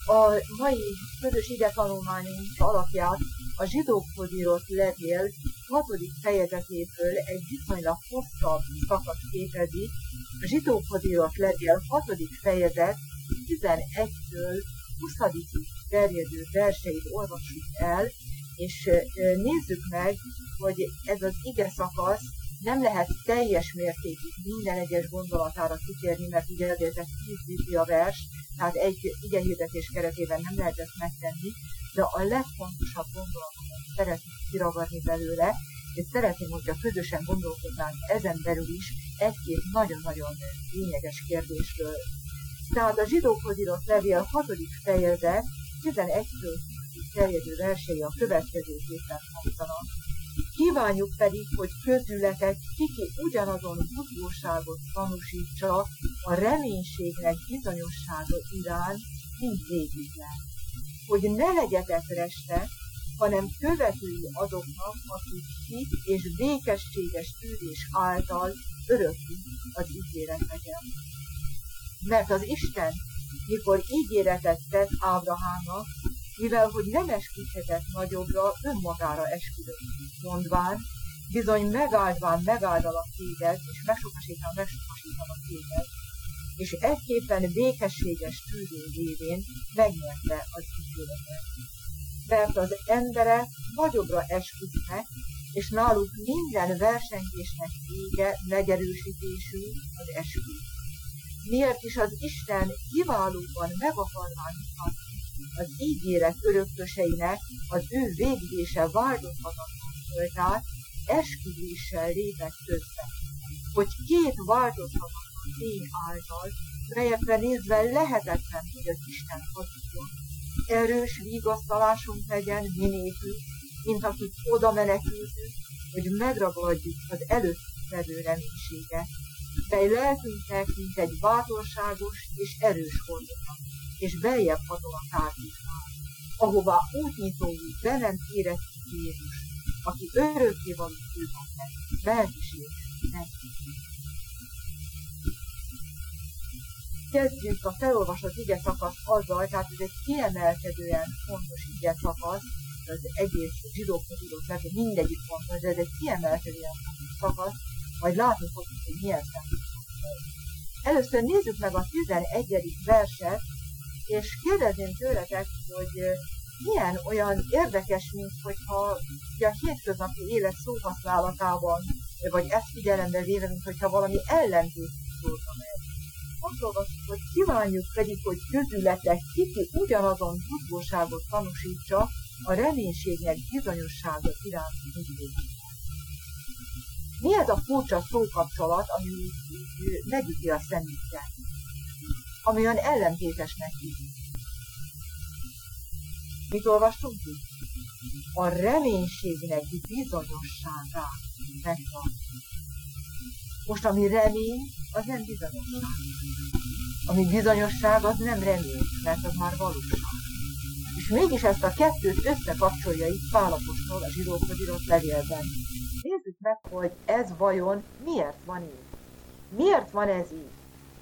A mai közös igetanulmányunk alapját a zsidókhoz írott levél 6. fejezetéből egy viszonylag hosszabb szakasz képezi. A zsidókhoz írott levél 6. fejezet 11-től 20-ig terjedő verseit olvassuk el, és nézzük meg, hogy ez az ige szakasz nem lehet teljes mértékig minden egyes gondolatára kitérni, mert ugye ez 10 Biblia vers, tehát egy igehirdetés keretében nem lehet ezt megtenni, de a legfontosabb gondolatokat szeretném kiragadni belőle, és szeretném, hogyha közösen gondolkodnánk ezen belül is egy-két nagyon-nagyon lényeges kérdésről. Tehát a zsidókhoz írott levél 6. fejezet 11-től 20-ig terjedő versei a következőképpen hangzanak. Kívánjuk pedig, hogy közületek kiki ugyanazon buzgóságot tanúsítsa a reménységnek bizonyossága iránt, mint végiglen. Hogy ne legyetek restek, hanem követői azoknak, akik hit és békességes tűrés által öröklik az ígéreteken. Mert az Isten, mikor ígéretet tett Ábrahámnak, mivel hogy nem esküdhetett nagyobbra, önmagára esküdött, mondván, bizony megáldalak téged, és megsokasítalak téged, és egyképpen békességes tűrő révén megnyerte az ígéretet. Mert az emberek nagyobbra esküdnek, és náluk minden versengésnek vége megerősítésű az eskü. Miért is az Isten kiválóban meg akarván mutatni az ígéret örököseinek az ő végzése változhatatlan voltát, esküvéssel lépett közbe, hogy két változhatatlan tény által, melyekre nézve lehetetlen, hogy az Isten hazudjon, erős vigasztalásunk legyen minélkül, mint akik oda menekültünk, hogy megragadjuk az előttünk levő reménységet, mely lelkünknek, mint egy bátorságos és erős hordozat, és beljebb hatol a kártyúknál, ahová útnyitóul be nem érett Jézus, aki örökkévaló főpapnek, lelkiséget. Kezdjük a felolvasott ige szakasz azzal, tehát ez egy kiemelkedően fontos ige szakasz, az egész zsidókhoz írott levél, mindegyik fontos, de ez egy kiemelkedően fontos szakasz, majd látni fogjuk, hogy milyen szempontból. Először nézzük meg a 11. verset, és kérdezném tőletek, hogy milyen olyan érdekes, mint hogyha a hétköznapi élet szóhasználatában, vagy ezt figyelembe véve, mint hogyha valami ellentétű szólna meg. Azt olvassuk, hogy kívánjuk pedig, hogy közületek kiki ugyanazon buzgóságot tanúsítsa a reménységnek bizonyossága iránt mindvégig. Mi ez a furcsa szókapcsolat, ami megüti a szemünket, ami olyan ellentétesnek tűnik? Mit olvastunk itt? A reménységnek bizonyosságát megvan. Most ami remény, az nem bizonyosság. Ami bizonyosság, az nem remény, mert az már valóság. És mégis ezt a kettőt összekapcsolja itt Pál apostol a zsidókhoz írott levélben. Nézzük meg, hogy ez vajon miért van így. Miért van ez így?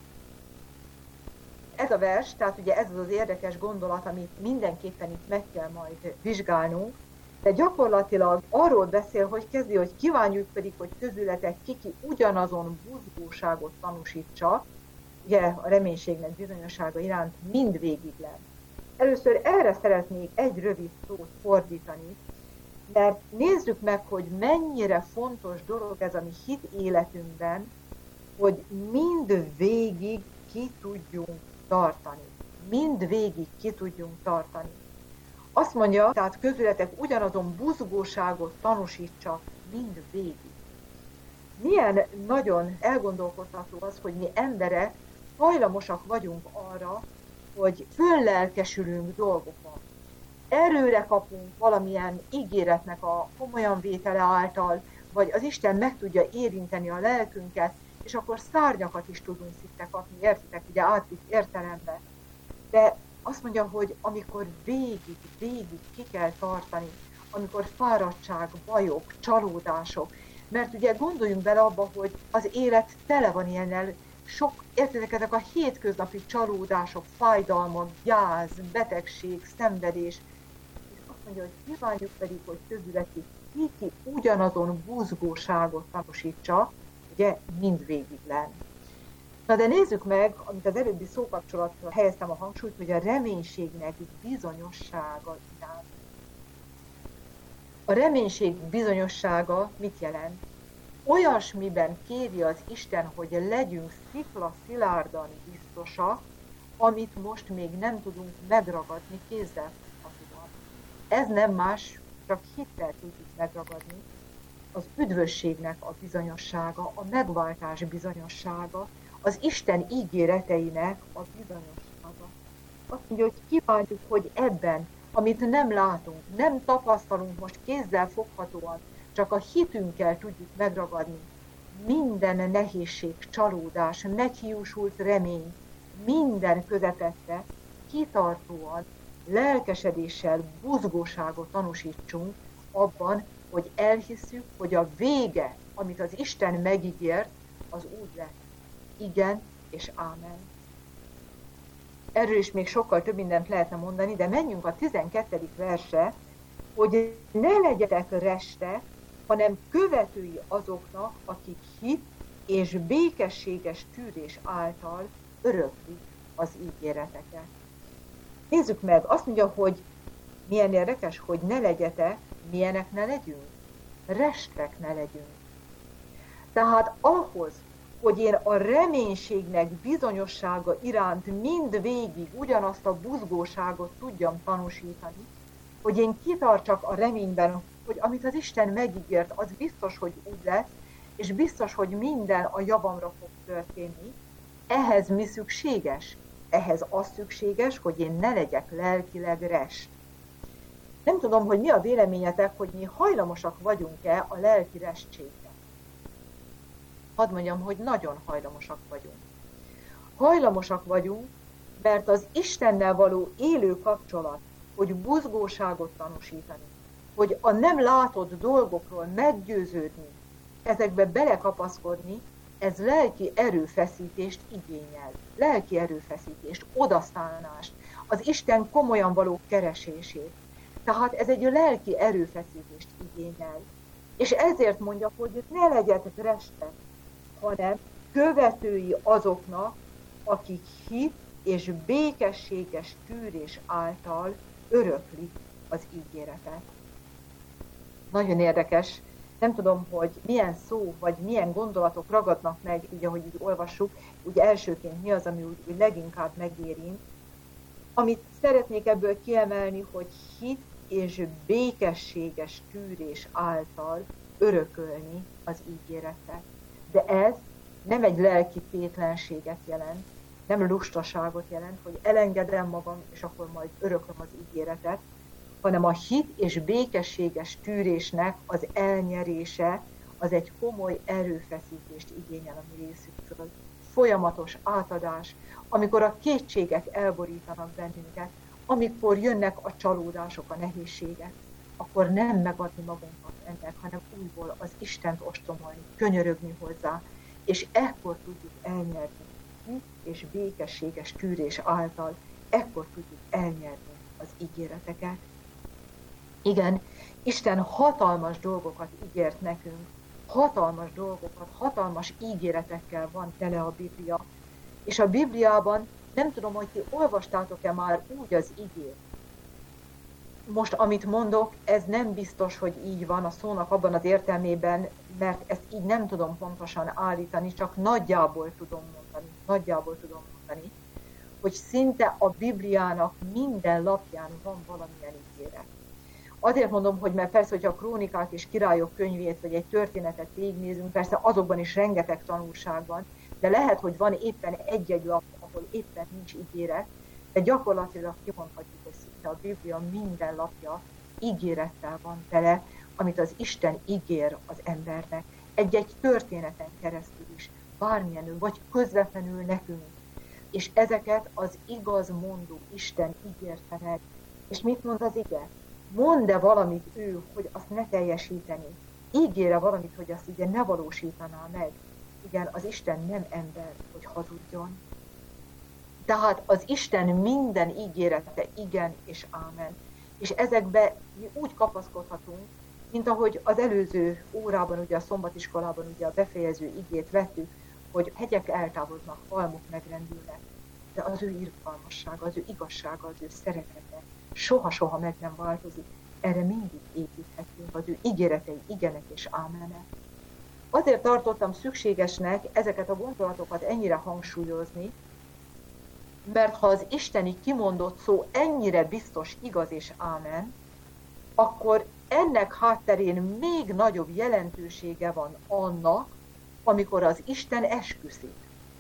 Ez a vers, tehát ugye ez az érdekes gondolat, amit mindenképpen itt meg kell majd vizsgálnunk, de gyakorlatilag arról beszél, hogy kezdi, hogy kívánjuk pedig, hogy közületek kiki ugyanazon buzgóságot tanúsítsa, ugye a reménységnek bizonyossága iránt mindvégig lett. Először erre szeretnék egy rövid szót fordítani, mert nézzük meg, hogy mennyire fontos dolog ez a mi hit életünkben, hogy mindvégig ki tudjunk tartani. Mindvégig ki tudjunk tartani. Azt mondja, tehát közületek ugyanazon buzgóságot tanúsítsa mindvégig. Milyen nagyon elgondolkodtató az, hogy mi emberek hajlamosak vagyunk arra, hogy föllelkesülünk dolgokon. Erőre kapunk valamilyen ígéretnek a komolyan vétele által, vagy az Isten meg tudja érinteni a lelkünket, és akkor szárnyakat is tudunk szinte kapni, értitek, ugye átvitt értelembe. De azt mondja, hogy amikor végig ki kell tartani, amikor fáradtság, bajok, csalódások, mert ugye gondoljunk bele abba, hogy az élet tele van ilyennel, értedek, ezek a hétköznapi csalódások, fájdalmak, gyász, betegség, szenvedés, és azt mondja, hogy kívánjuk pedig, hogy közületik ki ugyanazon buzgóságot tanúsítsa, ugye mindvégig lenn. Na de nézzük meg, amit az előbbi szókapcsolatra helyeztem a hangsúlyt, hogy a reménységnek bizonyossága iránt. A reménység bizonyossága mit jelent? Olyasmiben kéri az Isten, hogy legyünk sziklaszilárdan biztosak, amit most még nem tudunk megragadni kézzel foghatóan. Ez nem más, csak hittel tudjuk megragadni. Az üdvösségnek a bizonyossága, a megváltás bizonyossága, az Isten ígéreteinek a bizonyossága. Azt mondja, hogy kívánjuk, hogy ebben, amit nem látunk, nem tapasztalunk most kézzel foghatóan, csak a hitünkkel tudjuk megragadni, minden nehézség, csalódás, meghiúsult remény, minden közepette kitartóan, lelkesedéssel, buzgóságot tanúsítsunk abban, hogy elhisszük, hogy a vége, amit az Isten megígért, az úgy lett. Igen és ámen. Erről is még sokkal több mindent lehetne mondani, de menjünk a 12. versre, hogy ne legyetek restek, hanem követői azoknak, akik hit és békességes tűrés által öröklik az ígéreteket. Nézzük meg, azt mondja, hogy milyen érdekes, hogy ne legyetek, milyenek ne legyünk, restek ne legyünk. Tehát ahhoz, hogy én a reménységnek bizonyossága iránt mindvégig ugyanazt a buzgóságot tudjam tanúsítani, hogy én kitartsak a reményben, hogy amit az Isten megígért, az biztos, hogy úgy lesz, és biztos, hogy minden a javamra fog történni. Ehhez mi szükséges? Ehhez az szükséges, hogy én ne legyek lelkileg rest. Nem tudom, hogy mi a véleményetek, hogy mi hajlamosak vagyunk-e a lelki restségre. Hadd mondjam, hogy nagyon hajlamosak vagyunk. Hajlamosak vagyunk, mert az Istennel való élő kapcsolat, hogy buzgóságot tanúsítani, hogy a nem látott dolgokról meggyőződni, ezekbe belekapaszkodni, ez lelki erőfeszítést igényel. Lelki erőfeszítést, odaszállást, az Isten komolyan való keresését. Tehát ez egy lelki erőfeszítést igényel. És ezért mondja, hogy ne legyetek restek, hanem követői azoknak, akik hit és békességes tűrés által öröklik az ígéretet. Nagyon érdekes, nem tudom, hogy milyen szó, vagy milyen gondolatok ragadnak meg, így ahogy így olvassuk, úgy elsőként mi az, ami úgy leginkább megérint. Amit szeretnék ebből kiemelni, hogy hit és békességes tűrés által örökölni az ígéretet. De ez nem egy lelki tétlenséget jelent, nem lustaságot jelent, hogy elengedem magam, és akkor majd öröklöm az ígéretet, hanem a hit és békességes tűrésnek az elnyerése, az egy komoly erőfeszítést igényel a mi részünkről. Folyamatos átadás, amikor a kétségek elborítanak bennünket, amikor jönnek a csalódások, a nehézségek, akkor nem megadni magunkat ennek, hanem újból az Istent ostromolni, könyörögni hozzá, és ekkor tudjuk elnyerni hit és békességes tűrés által, ekkor tudjuk elnyerni az ígéreteket. Igen, Isten hatalmas dolgokat ígért nekünk, hatalmas dolgokat, hatalmas ígéretekkel van tele a Biblia, és a Bibliában nem tudom, hogy ti olvastátok-e már úgy az igét. Most, amit mondok, ez nem biztos, hogy így van a szónak abban az értelmében, mert ezt így nem tudom pontosan állítani, csak nagyjából tudom mondani, hogy szinte a Bibliának minden lapján van valamilyen ígéret. Azért mondom, hogy mert persze, hogyha a Krónikák és Királyok könyvét, vagy egy történetet végignézünk, persze azokban is rengeteg tanulság van, de lehet, hogy van éppen egy-egy lap, ahol éppen nincs ígéret, de gyakorlatilag kimondhatjuk, hogy szinte a Biblia minden lapja ígérettel van tele, amit az Isten ígér az embernek. Egy-egy történeten keresztül is, bármilyen, vagy közvetlenül nekünk. És ezeket az igaz mondó Isten ígérte meg. És mit mond az ige? Mond-e valamit ő, hogy azt ne teljesíteni? Ígére valamit, hogy azt ugye ne valósítaná meg? Igen, az Isten nem ember, hogy hazudjon. Tehát az Isten minden ígérete igen és ámen. És ezekbe mi úgy kapaszkodhatunk, mint ahogy az előző órában, ugye a szombatiskolában ugye a befejező igét vettük, hogy hegyek eltávoznak, halmok megrendülnek, de az ő irgalmassága, az ő igazsága, az ő szeretete soha-soha meg nem változik. Erre mindig építhetünk, az ő ígéretei igenek és ámenek. Azért tartottam szükségesnek ezeket a gondolatokat ennyire hangsúlyozni, mert ha az isteni kimondott szó ennyire biztos, igaz és ámen, akkor ennek hátterén még nagyobb jelentősége van annak, amikor az Isten esküszik.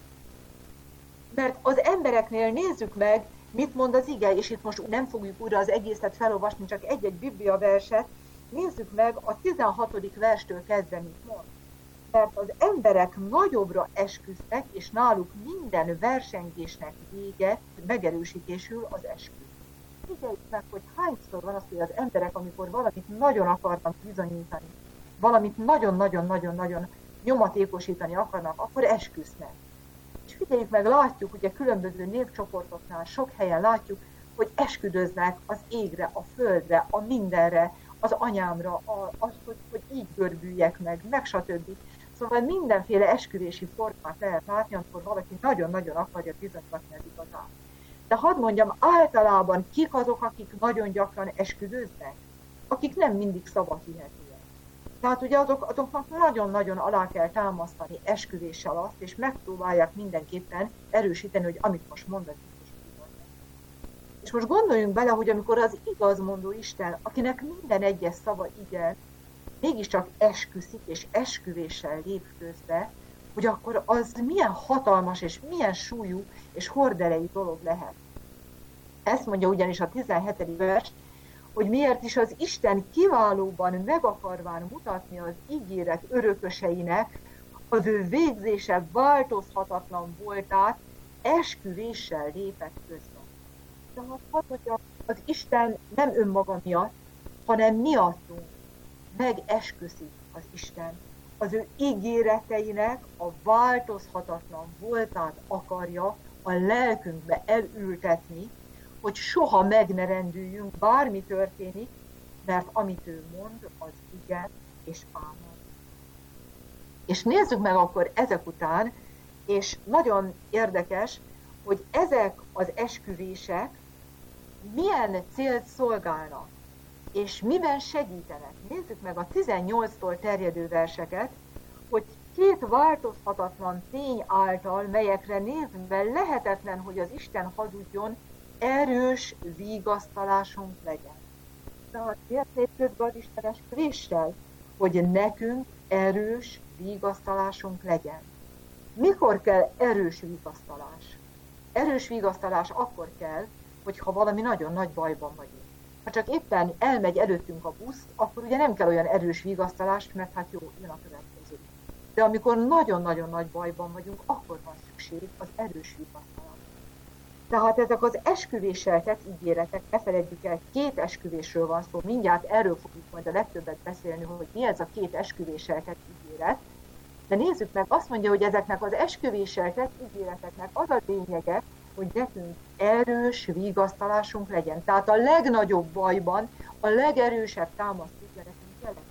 Mert az embereknél nézzük meg, mit mond az ige, és itt most nem fogjuk újra az egészet felolvasni, csak egy-egy Biblia verset, nézzük meg a 16. verstől kezdve, mit mond. Mert az emberek nagyobbra esküsznek, és náluk minden versengésnek vége, megerősítésül az eskü. Figyeljük meg, hogy hányszor van az, hogy az emberek, amikor valamit nagyon akarnak bizonyítani, valamit nagyon-nagyon-nagyon-nagyon nyomatékosítani akarnak, akkor esküsznek. És figyeljük meg, látjuk, ugye különböző népcsoportoknál, sok helyen látjuk, hogy esküdöznek az égre, a földre, a mindenre, az anyámra, az, hogy így görbüljek meg stb. Szóval mindenféle esküvési formát lehet látni, amikor valaki nagyon-nagyon akarja bizonyítani az igazát. De hadd mondjam, általában kik azok, akik nagyon gyakran esküdöznek? Akik nem mindig szabadhihetőek. Tehát ugye azoknak nagyon-nagyon alá kell támasztani esküvéssel azt, és megpróbálják mindenképpen erősíteni, hogy amit most mondanak, biztos igaz. És most gondoljunk bele, hogy amikor az igazmondó Isten, akinek minden egyes szava igen, mégiscsak esküszik és esküvéssel lép közbe, hogy akkor az milyen hatalmas és milyen súlyú és horderejű dolog lehet. Ezt mondja ugyanis a 17. vers, hogy miért is az Isten kiválóban meg akarván mutatni az ígéret örököseinek az ő végzése változhatatlan voltát, esküvéssel lépett közbe. Tehát hogy az Isten nem önmaga miatt, hanem miattunk megesküszik az Isten. Az ő ígéreteinek a változhatatlan voltát akarja a lelkünkbe elültetni, hogy soha meg ne rendüljünk, bármi történik, mert amit ő mond, az igen és ámen. És nézzük meg akkor ezek után, és nagyon érdekes, hogy ezek az esküvések milyen célt szolgálnak, és miben segítenek. Nézzük meg a 18-tól terjedő verseket, hogy két változhatatlan tény által, melyekre nézve lehetetlen, hogy az Isten hazudjon, erős vigasztalásunk legyen. Tehát miért közben az Isten esküvéssel? Hogy nekünk erős vigasztalásunk legyen. Mikor kell erős vigasztalás? Erős vigasztalás akkor kell, hogyha valami nagyon nagy bajban vagyunk. Ha csak éppen elmegy előttünk a busz, akkor ugye nem kell olyan erős vigasztalás, mert hát jó, jön a következő. De amikor nagyon-nagyon nagy bajban vagyunk, akkor van szükség az erős vigasztalás. Tehát ezek az esküvéssel tett ígéretek, ne feledjük el, két esküvésről van szó, mindjárt erről fogjuk majd a legtöbbet beszélni, hogy mi ez a két esküvéssel tett ígéret. De nézzük meg, azt mondja, hogy ezeknek az esküvéssel tett ígéreteknek az a lényege, hogy nekünk erős vigasztalásunk legyen. Tehát a legnagyobb bajban a legerősebb támasztója nekünk jelent.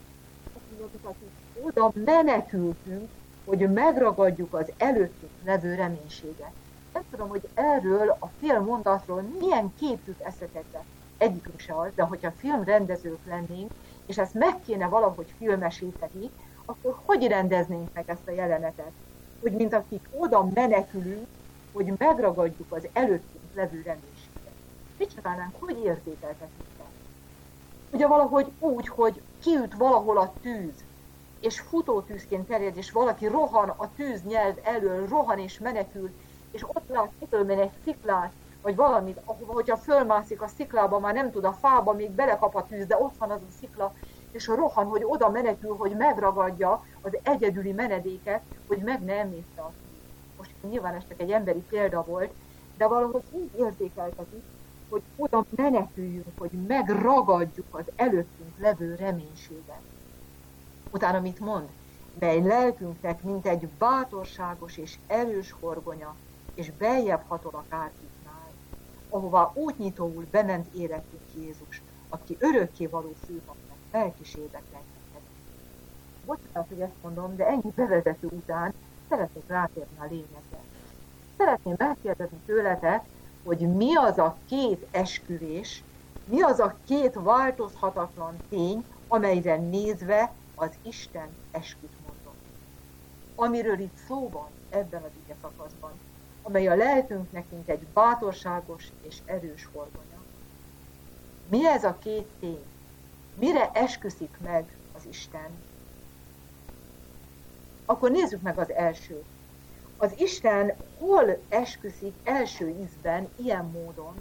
Oda menekültünk, hogy megragadjuk az előttünk levő reménységet. Nem tudom, hogy erről a filmmondatról milyen kép jut eszetekbe. Egyikünk se az, de hogyha filmrendezők lennénk, és ezt meg kéne valahogy filmesíteni, akkor hogy rendeznénk meg ezt a jelenetet? Hogy mint akik oda menekülünk, hogy megragadjuk az előttünk levő reménységet. Mit csinálnánk, hogy értékeltetjük ezt? Ugye valahogy úgy, hogy kiüt valahol a tűz, és futótűzként terjed, és valaki rohan a tűz nyelv elől, rohan és menekül, és ott lát kitölmeni egy sziklát, vagy valamit, ahova, hogyha fölmászik a sziklába, már nem tud a fába, még belekap a tűz, de ott van az a szikla, és rohan, hogy oda menekül, hogy megragadja az egyedüli menedéket, hogy meg ne emészte a tűz. Most nyilván ez csak egy emberi példa volt, de valahogy úgy érzékeltetik, hogy oda meneküljünk, hogy megragadjuk az előttünk levő reménységet. Utána mit mond? mely lelkünknek mint egy bátorságos és erős horgonya, és beljebb hatol a kárpitnál, ahová útnyitóul bement életünk Jézus, aki örökkévaló főpapnak felkísérlek bennünket. Bocsánat, hogy ezt mondom, de ennyi bevezető után szeretnék rátérni a lényegre. Szeretném megkérdezni tőletek, hogy mi az a két esküvés, mi az a két változhatatlan tény, amelyre nézve az Isten esküt mondott. Amiről itt szó van ebben az ige szakaszban, amely a lelkünknek mint egy bátorságos és erős horgonya. Mi ez a két tény? Mire esküszik meg az Isten? Akkor nézzük meg az elsőt. Az Isten hol esküszik első ízben, ilyen módon?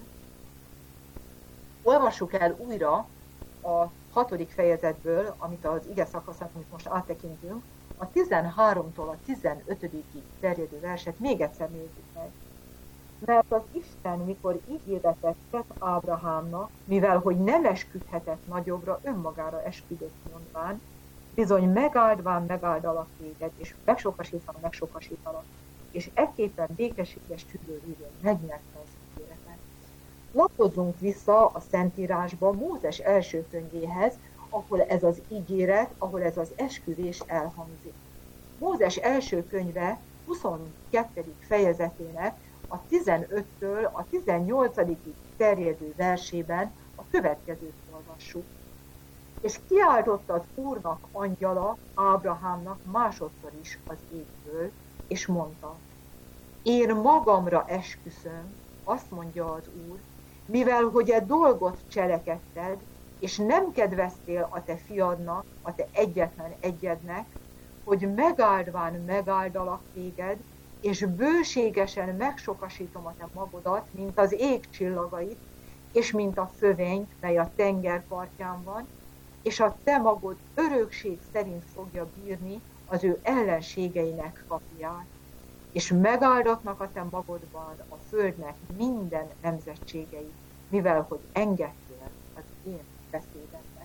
Olvassuk el újra a 6. fejezetből, amit az ige szakaszát, amit most áttekintünk, a 13-tól a 15-ig terjedő verset még egyszer nézzük meg. Mert az Isten, mikor ígéretet tett Ábrahámnak, mivel hogy nem esküdhetett nagyobbra, önmagára esküdött mondván, bizony megáldalak téged, és megsokasítalak, és ekképpen békességes tüdő révén megnyerte az ígéretet. Lapozzunk vissza a Szentírásba, Mózes első könyvéhez, ahol ez az ígéret, ahol ez az esküvés elhangzik. Mózes első könyve 22. fejezetének a 15-től a 18-ig terjedő versében a következőt olvassuk. És kiáltott az Úrnak angyala Ábrahámnak másodszor is az égből, és mondta, én magamra esküszöm, azt mondja az Úr, mivel hogy e dolgot cselekedted, és nem kedveztél a te fiadnak, a te egyetlen egyednek, hogy megáldván megáldalak téged, és bőségesen megsokasítom a te magodat, mint az ég csillagait, és mint a fövényt, mely a tenger partján van, és a te magod örökség szerint fogja bírni az ő ellenségeinek kapuját. És megáldatnak a te magodban a földnek minden nemzetségei, mivel hogy engedtél az én beszédemnek.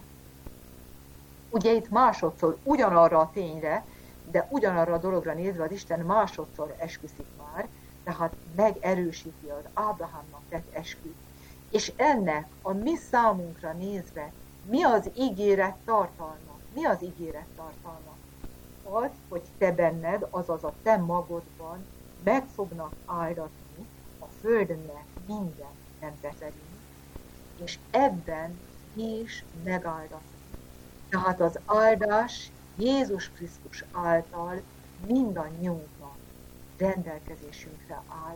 Ugye itt másodszor ugyanarra a tényre, de ugyanarra a dologra nézve az Isten másodszor esküszik már, tehát megerősíti az Ábrahámnak tett esküt. És ennek a mi számunkra nézve mi az ígéret tartalma? Mi az ígéret tartalma? Az, hogy te benned, azaz a te magodban meg fognak áldatni a földnek minden nemzetei, és ebben is megáldatni. Tehát az áldás Jézus Krisztus által mindannyiunknak rendelkezésünkre áll.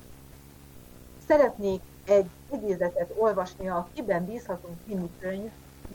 Szeretnék egy idézetet olvasni a Kiben bízhatunk című könyv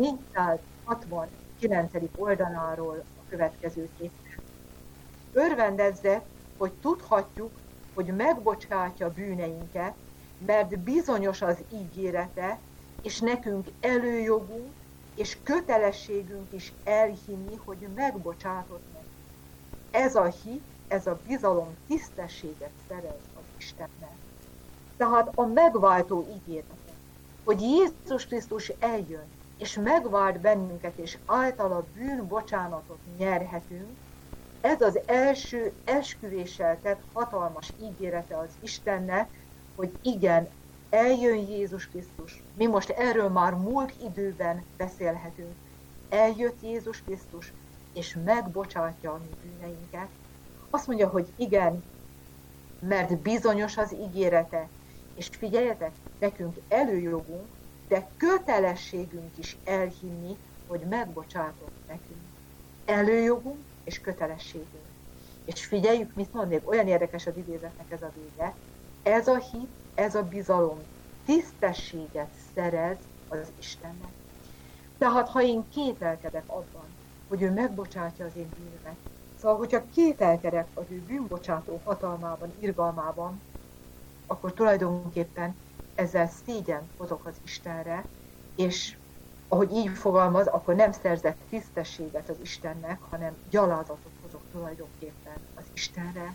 469. oldaláról a következőképpen. Örvendezzek, hogy tudhatjuk, hogy megbocsátja bűneinket, mert bizonyos az ígérete, és nekünk előjogunk, és kötelességünk is elhinni, hogy megbocsátott meg. Ez a hit, ez a bizalom tisztességet szerez az Istennek. Tehát a megváltó ígérete, hogy Jézus Krisztus eljön, és megvált bennünket, és általa bűnbocsánatot nyerhetünk, ez az első esküvéssel tett hatalmas ígérete az Istennek, hogy igen, eljön Jézus Krisztus. Mi most erről már múlt időben beszélhetünk. Eljött Jézus Krisztus, és megbocsátja a mi bűneinket. Azt mondja, hogy igen, mert bizonyos az ígérete, és figyeljetek, nekünk előjogunk, de kötelességünk is elhinni, hogy megbocsátott nekünk. Előjogunk és kötelességünk. És figyeljük, mit mond, még olyan érdekes az idézetnek ez a vége. Ez a hit, ez a bizalom tisztességet szerez az Istennek. Tehát, ha én kételkedek abban, hogy ő megbocsátja az én bűnömet, szóval, hogyha kételkedek az ő bűnbocsátó hatalmában, irgalmában, akkor tulajdonképpen ezzel szégyent hozok az Istenre, és ahogy így fogalmaz, akkor nem szerzek tisztességet az Istennek, hanem gyalázatot hozok tulajdonképpen az Istenre.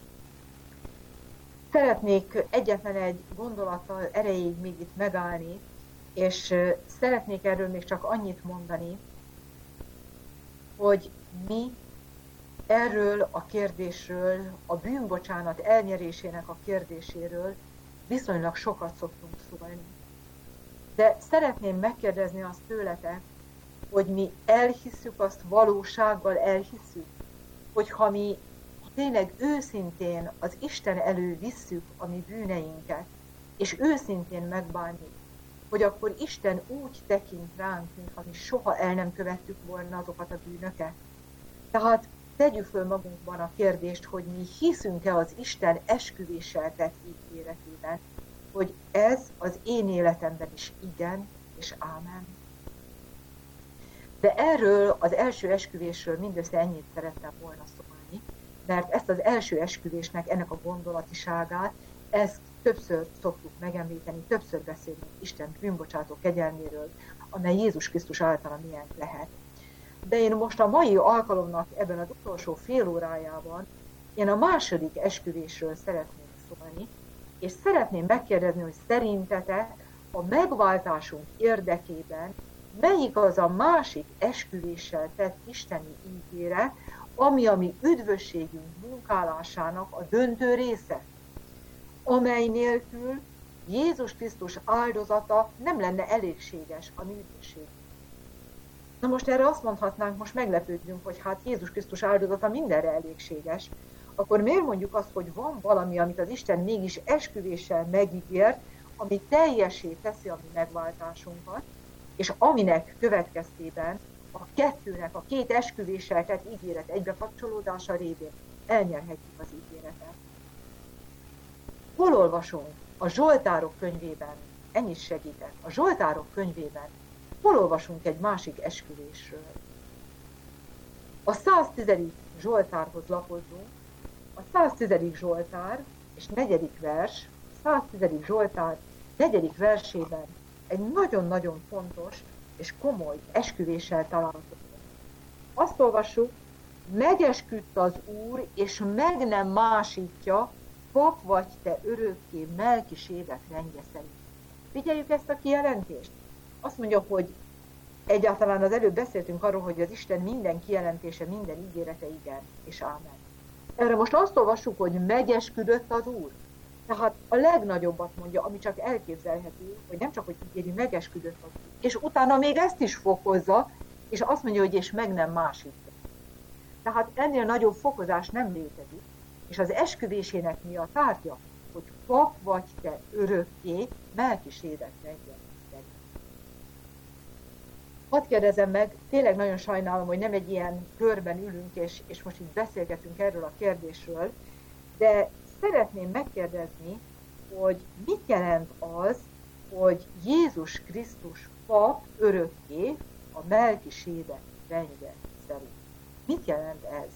Szeretnék egyetlen egy gondolattal erejéig még itt megállni, és szeretnék erről még csak annyit mondani, hogy mi erről a kérdésről, a bűnbocsánat elnyerésének a kérdéséről viszonylag sokat szoktunk szólni. De szeretném megkérdezni azt tőletek, hogy mi elhisszük azt, valósággal elhisszük, hogy ha mi tényleg őszintén az Isten elő visszük a mi bűneinket, és őszintén megbánjuk, hogy akkor Isten úgy tekint ránk, mintha mi soha el nem követtük volna azokat a bűnöket. Tehát tegyük föl magunkban a kérdést, hogy mi hiszünk-e az Isten esküvéssel tett ígéretében, hogy ez az én életemben is igen és ámen. De erről az első esküvésről mindössze ennyit szerettem volna szólni, mert ezt az első esküvésnek, ennek a gondolatiságát, ezt többször szoktuk megemlíteni, többször beszélünk Isten bűnbocsátó kegyelméről, amely Jézus Krisztus által miénk lehet. De én most a mai alkalomnak ebben az utolsó fél órájában én a második esküvésről szeretnék szólni, és szeretném megkérdezni, hogy szerintetek a megváltásunk érdekében melyik az a másik esküvéssel tett isteni ígéret, ami a mi üdvösségünk munkálásának a döntő része, amely nélkül Jézus Krisztus áldozata nem lenne elégséges a mi üdvösségünk. Na most erre azt mondhatnánk, most meglepődjünk, hogy hát Jézus Krisztus áldozata mindenre elégséges, akkor miért mondjuk azt, hogy van valami, amit az Isten mégis esküvéssel megígért, ami teljesé teszi a mi megváltásunkat, és aminek következtében a kettőnek, a két esküvéssel tett ígéret egybekapcsolódása révén elnyerhetjük az ígéretet. Hol olvasunk? A Zsoltárok könyvében, ennyit segítek, a Zsoltárok könyvében hol olvasunk egy másik esküvésről? A 110. Zsoltárhoz lapozzunk, a 110. Zsoltár és 4. vers, a 110. Zsoltár 4. versében egy nagyon-nagyon fontos és komoly esküvéssel találkozunk. Azt olvassuk, megesküdt az Úr, és meg nem másítja, pap vagy te örökké Melkisédek rendje szerint. Figyeljük ezt a kijelentést. Azt mondja, hogy egyáltalán az előbb beszéltünk arról, hogy az Isten minden kijelentése, minden ígérete igen és ámen. Erre most azt olvassuk, hogy megesküdött az Úr. Tehát a legnagyobbat mondja, ami csak elképzelhető, hogy nem csak, hogy ígéri, megesküdött az Úr, és utána még ezt is fokozza, és azt mondja, hogy és meg nem másítja. Tehát ennél nagyobb fokozás nem létezik, és az esküvésének mi a tárgya, hogy pap vagy te örökké Melkisédek rendje szerint. Hadd kérdezem meg, tényleg nagyon sajnálom, hogy nem egy ilyen körben ülünk, és most így beszélgetünk erről a kérdésről, de szeretném megkérdezni, hogy mit jelent az, hogy Jézus Krisztus pap örökké a Melkisédek rendje szerint. Mit jelent ez?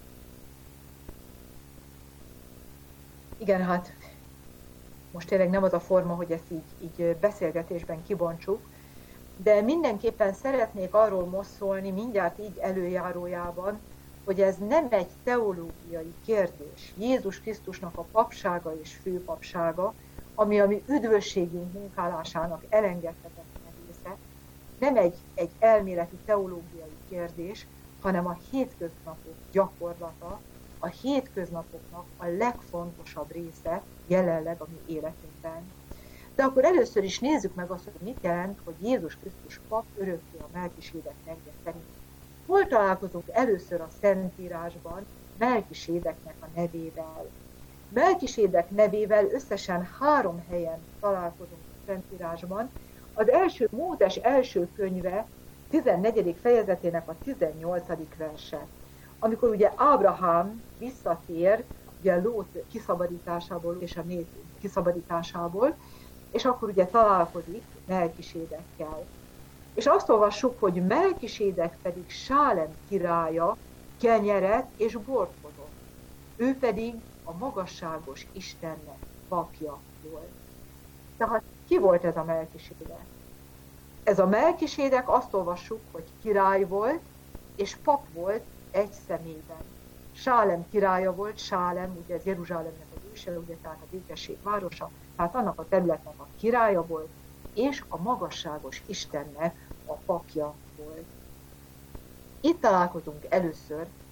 Igen, hát most tényleg nem az a forma, hogy ezt így beszélgetésben kibontsuk, de mindenképpen szeretnék arról most szólni, mindjárt így előjárójában, hogy ez nem egy teológiai kérdés. Jézus Krisztusnak a papsága és főpapsága, ami a mi üdvösségünk munkálásának elengedhetetlen része, nem egy elméleti teológiai kérdés, hanem a hétköznapok gyakorlata, a hétköznapoknak a legfontosabb része jelenleg a mi életünkben. De akkor először is nézzük meg azt, hogy mit jelent, hogy Jézus Krisztus pap örökké a Melkisédek rendje szerint. Hol találkozunk először a Szentírásban Melkisédeknek a nevével? Melkisédek nevével összesen 3 helyen találkozunk a Szentírásban. Az első Mózes első könyve 14. fejezetének a 18. verse. Amikor ugye Ábrahám visszatér ugye Lót kiszabadításából és a nép kiszabadításából, és akkor ugye találkozik Melkisédekkel. És azt olvassuk, hogy Melkisédek pedig Sálem királya kenyeret és bort hozott. Ő pedig a magasságos Istennek papja volt. Tehát ki volt ez a Melkisédek? Ez a Melkisédek, azt olvassuk, hogy király volt, és pap volt egy személyben. Sálem királya volt, Sálem, ugye ez Jeruzsálemnek az őse, ugye, tehát a békesség városa, tehát annak a területnek a királya volt, és a magasságos Istennek a papja volt. Itt találkozunk először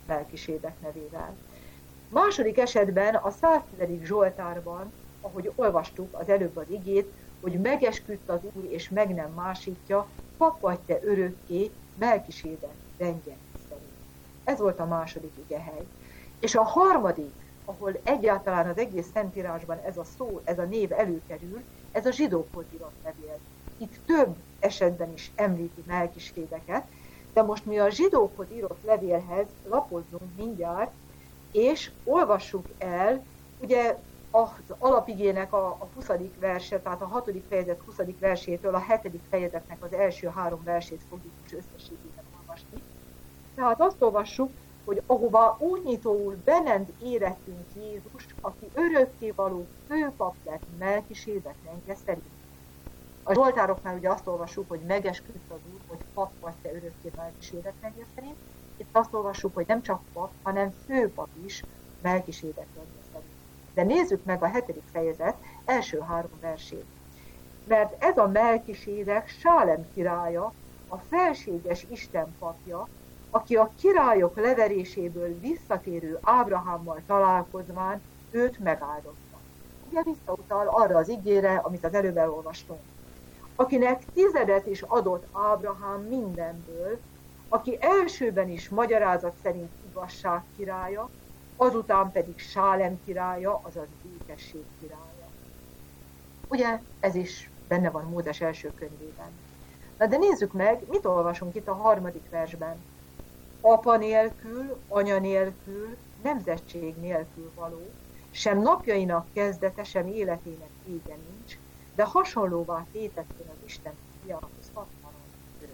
Melkisédek nevével. Második esetben a 110. Zsoltárban, ahogy olvastuk az előbb az igét, hogy megesküdt az Úr, és meg nem másítja, pap vagy te örökké, Melkisédek rendje szerint. Ez volt a második igehely. És a harmadik, ahol egyáltalán az egész Szentírásban ez a szó, ez a név előkerül, ez a zsidókhoz írott levél. Itt több esetben is említi Melkisédeket, de most mi a zsidókhoz írott levélhez lapozzunk mindjárt, és olvassuk el, ugye az alapigének a 20. verse, tehát a 6. fejezet 20. versétől a 7. fejezetnek az első 3 versét fogjuk most összességében olvasni. Tehát azt olvassuk, hogy ahova útnyitóul bennent érettünk Jézus, aki örökkévaló főpap lett Melkisédek rendje szerint. A Zsoltároknál ugye azt olvassuk, hogy megesküdt az Úr, hogy pap vagy te örökké Melkisédek rendje szerint. Itt azt olvassuk, hogy nem csak pap, hanem főpap is Melkisédek rendje szerint. De nézzük meg a 7. fejezet első 3 versét. Mert ez a Melkisédek Sálem királya, a felséges Isten papja, aki a királyok leveréséből visszatérő Ábrahámmal találkozván őt megáldotta. Ugye visszautal arra az igére, amit az előbb elolvastunk. Akinek 10 is adott Ábrahám mindenből, aki elsőben is magyarázat szerint igazság királya, azután pedig Sálem királya, azaz békesség királya. Ugye ez is benne van Mózes első könyvében. Na de nézzük meg, mit olvasunk itt a 3. versben. Apa nélkül, anya nélkül, nemzetség nélkül való, sem napjainak kezdete, sem életének vége nincs, de hasonlóvá tétettén az Isten fiához hatalmas örök.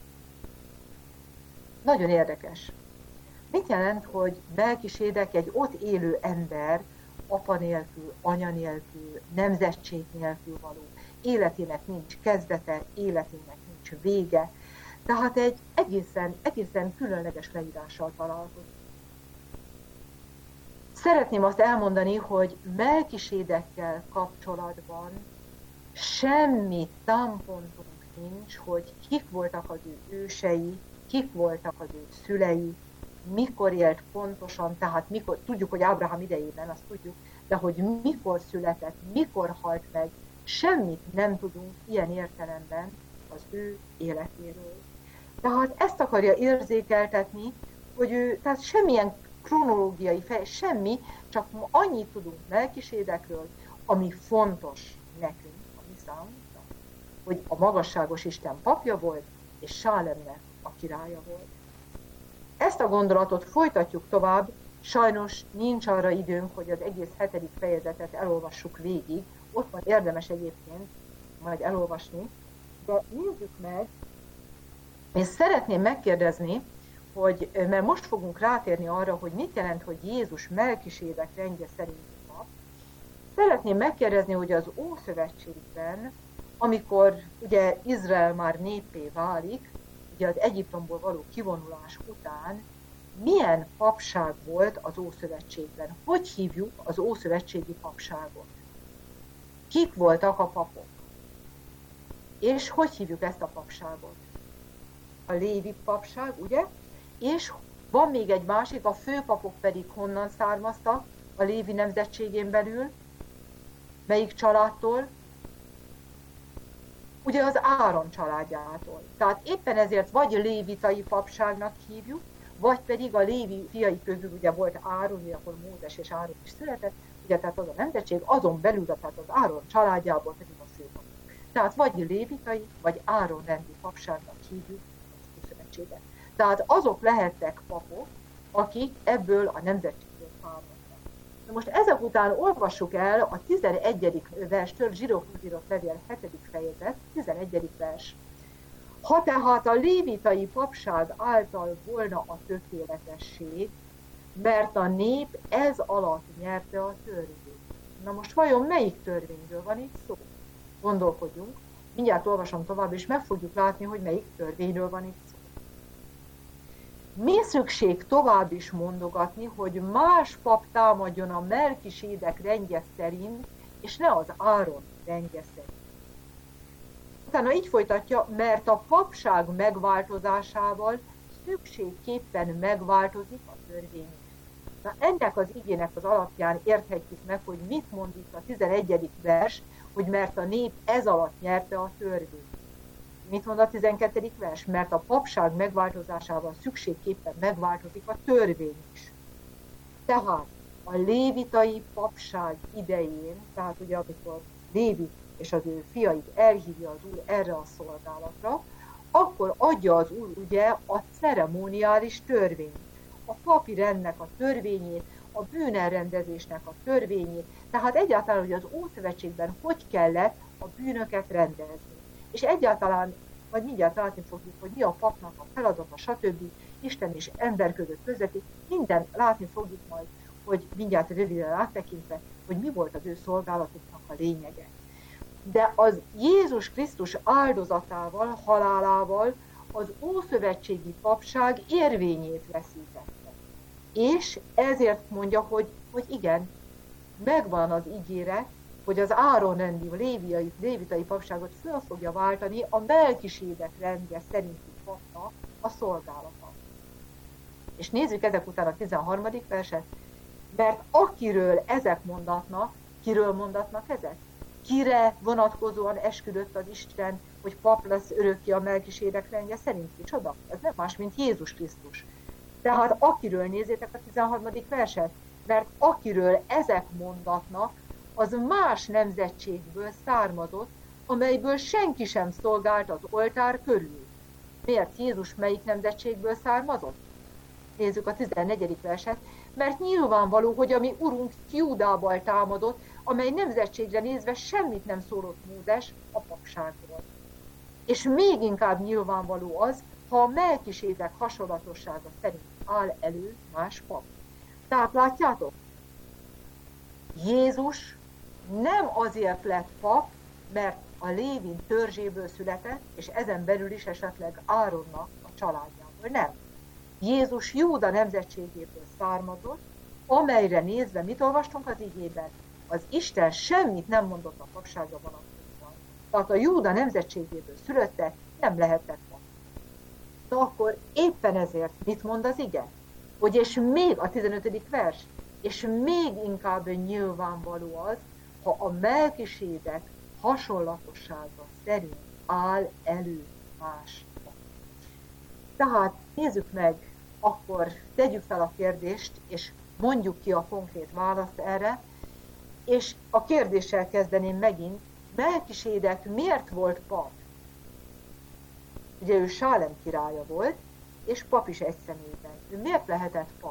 Nagyon érdekes. Mit jelent, hogy Melkisédek egy ott élő ember, apa nélkül, anya nélkül, nemzetség nélkül való, életének nincs kezdete, életének nincs vége, tehát egy egészen különleges leírással találkozunk. Szeretném azt elmondani, hogy Melkisédekkel kapcsolatban semmi támpontunk nincs, hogy kik voltak az ő ősei, kik voltak az ő szülei, mikor élt pontosan, tehát mikor, tudjuk, hogy Ábrahám idejében, azt tudjuk, de hogy mikor született, mikor halt meg, semmit nem tudunk ilyen értelemben az ő életéről. Tehát ezt akarja érzékeltetni, hogy ő, tehát semmilyen kronológiai semmi, csak annyit tudunk Melkisédekről, ami fontos nekünk, a mi számunkra, hogy a magasságos Isten papja volt, és Sálemnek a királya volt. Ezt a gondolatot folytatjuk tovább, sajnos nincs arra időnk, hogy az egész 7. fejezetet elolvassuk végig, ott van érdemes egyébként majd elolvasni, de nézzük meg, és szeretném megkérdezni, hogy, mert most fogunk rátérni arra, hogy mit jelent, hogy Jézus Melkisédek rendje szerint pap. Szeretném megkérdezni, hogy az Ószövetségben, amikor ugye Izrael már néppé válik, ugye az Egyiptomból való kivonulás után, milyen papság volt az Ószövetségben? Hogy hívjuk az ószövetségi papságot? Kik voltak a papok? És hogy hívjuk ezt a papságot? A lévi papság, ugye? És van még egy másik, a főpapok pedig honnan származtak a lévi nemzetségén belül? Melyik családtól? Ugye az Áron családjától. Tehát éppen ezért vagy lévitai papságnak hívjuk, vagy pedig a lévi fiai közül ugye volt Áron, ugye akkor Mózes és Áron is született, ugye tehát az a nemzetség, azon belül, tehát az Áron családjából pedig a főpap. Tehát vagy lévitai, vagy Áron rendi papságnak hívjuk az Ószövetséget. Tehát azok lehettek papok, akik ebből a nemzetségből származtak. Na most ezek után olvassuk el a 11. verstől, Zsidókhoz írott levél 7. fejezet, 11. vers. Ha tehát a lévitai papság által volna a tökéletesség, mert a nép ez alatt nyerte a törvényt. Na most vajon melyik törvényről van itt szó? Gondolkodjunk, mindjárt olvasom tovább, és meg fogjuk látni, hogy melyik törvényről van itt szó. Mi szükség tovább is mondogatni, hogy más pap támadjon a Melkisédek rendje szerint, és ne az Áron rendje szerint. Utána így folytatja, mert a papság megváltozásával szükségképpen megváltozik a törvény. Na, ennek az igének az alapján érthetjük meg, hogy mit mond itt a 11. vers, hogy mert a nép ez alatt nyerte a törvényt. Mit mond a 12. vers? Mert a papság megváltozásával szükségképpen megváltozik a törvény is. Tehát a lévitai papság idején, tehát ugye amikor Lévi és az ő fiait elhívja az Úr erre a szolgálatra, akkor adja az Úr ugye a ceremoniális törvényt, a papi rendnek a törvényét, a bűnelrendezésnek a törvényét, tehát egyáltalán, hogy az Ószövetségben hogy kellett a bűnöket rendezni. És egyáltalán, vagy mindjárt látni fogjuk, hogy mi a papnak a feladata, stb. Isten és ember között közvetik, minden látni fogjuk majd, hogy mindjárt röviden áttekintve, hogy mi volt az ő szolgálatuknak a lényege. De az Jézus Krisztus áldozatával, halálával az ószövetségi papság érvényét veszítette. És ezért mondja, hogy igen, megvan az ígéret, hogy az Áron-rendi, lévitai papságot föl fogja váltani a Melkisédek rendje szerinti papnak a szolgálata. És nézzük ezek után a 13. verset, mert akiről ezek mondatnak, kiről mondatnak ezek? Kire vonatkozóan esküdött az Isten, hogy pap lesz örökké a Melkisédek rendje szerint? Csoda, ez nem más, mint Jézus Krisztus. Tehát akiről nézzétek a 13. verset, mert akiről ezek mondatnak, az más nemzetségből származott, amelyből senki sem szolgált az oltár körül. Miért? Jézus melyik nemzetségből származott? Nézzük a 14. verset, mert nyilvánvaló, hogy a mi urunk Júdából támadott, amely nemzetségre nézve semmit nem szólott Mózes a papságról. És még inkább nyilvánvaló az, ha a Melkisédek hasonlatossága szerint áll elő más pap. Tehát látjátok, Jézus nem azért lett pap, mert a Lévin törzséből született, és ezen belül is esetleg Áronnak a családjából. Nem. Jézus Júda nemzetségéből származott, amelyre nézve mit olvastunk az igében? Az Isten semmit nem mondott a papságra vonatkozóan. Tehát a Júda nemzetségéből szülöttek nem lehetett pap. De akkor éppen ezért mit mond az ige? Hogy és még a 15. vers, és még inkább nyilvánvaló az, ha a Melkisédek hasonlatossága szerint áll elő más pap. Tehát nézzük meg, akkor tegyük fel a kérdést, és mondjuk ki a konkrét választ erre, és a kérdéssel kezdeném megint, Melkisédek miért volt pap? Ugye ő Sálem királya volt, és pap is egy személyben. Ő miért lehetett pap?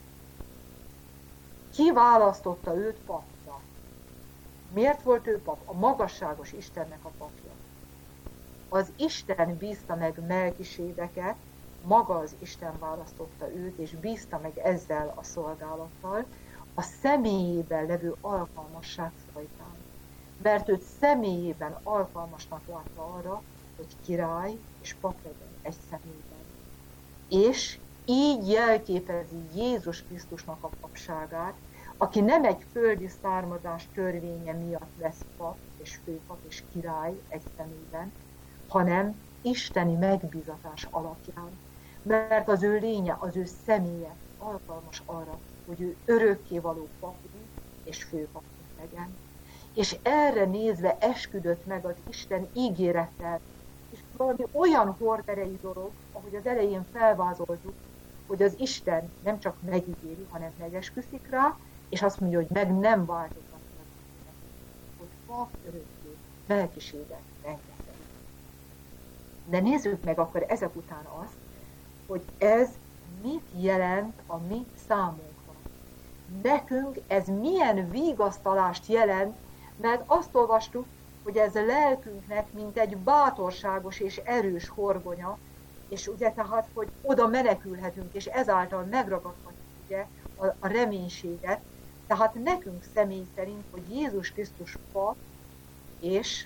Ki választotta őt papra? Miért volt ő pap? A magasságos Istennek a papja. Az Isten bízta meg Melkisédeket, maga az Isten választotta őt, és bízta meg ezzel a szolgálattal, a személyében levő alkalmasság folytán. Mert őt személyében alkalmasnak látta arra, hogy király és pap legyen egy személyben. És így jelképezi Jézus Krisztusnak a papságát, aki nem egy földi származás törvénye miatt lesz pap és főpap és király egy személyben, hanem isteni megbízatás alapján. Mert az ő lénye, az ő személye alkalmas arra, hogy ő örökkévaló papunk és főpapunk legyen. És erre nézve esküdött meg az Isten ígérettel, és valami olyan horderejű dolog, ahogy az elején felvázoltuk, hogy az Isten nem csak megígéri, hanem megesküszik rá, és azt mondja, hogy meg nem változnak, hogy pap örökké, Melkisédek rendje szerint. De nézzük meg akkor ezek után azt, hogy ez mit jelent a mi számunkra. Nekünk ez milyen vigasztalást jelent, mert azt olvastuk, hogy ez a lelkünknek mint egy bátorságos és erős horgonya, és ugye tehát, hogy oda menekülhetünk, és ezáltal megragadhatjuk ugye a reménységet. Tehát nekünk személy szerint, hogy Jézus Krisztus pap és